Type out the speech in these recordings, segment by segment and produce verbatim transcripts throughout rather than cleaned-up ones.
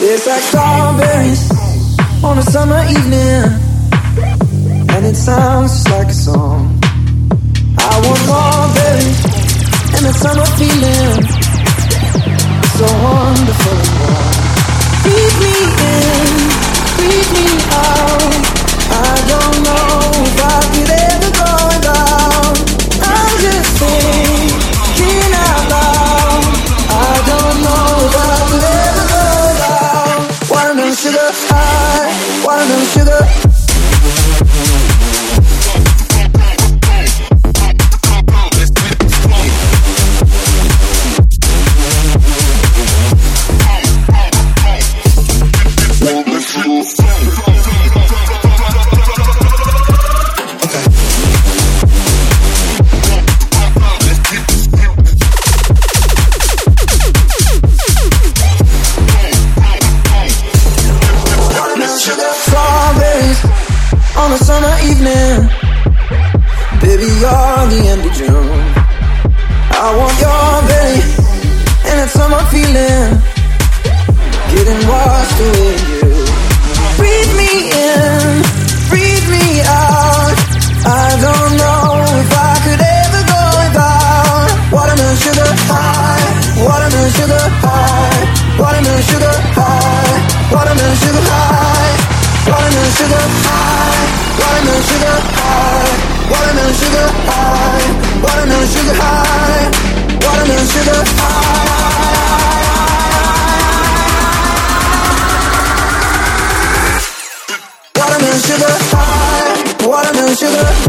It's like strawberries on a summer evening, and it sounds just like a song. I want strawberries and that summer feeling, it's so wonderful and warm. Breathe me in, breathe me out. I don't know if I could ever go without. I'm just thinking out loud. I don't know if I could ever go without. Watermelon sugar high, watermelon sugar. On a summer evening, baby, you're the end of June. I want your belly and that summer feeling, getting washed away in you. Breathe me in, breathe me out. I don't know if I could ever go without. Watermelon sugar high, watermelon sugar high, watermelon sugar high, watermelon sugar high, watermelon sugar high. Watermelon sugar high, watermelon sugar high, watermelon sugar high, watermelon sugar high, watermelon sugar high, watermelon sugar.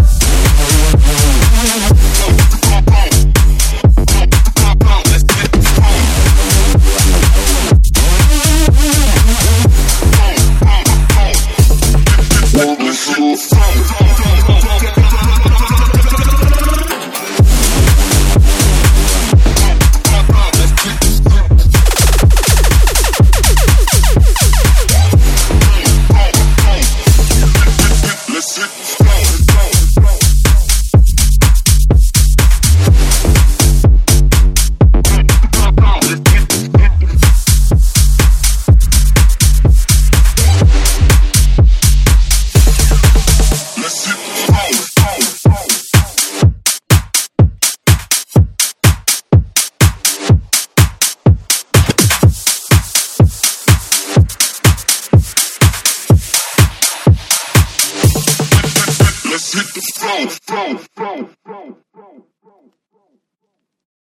Hit the flow, flow, flow, flow.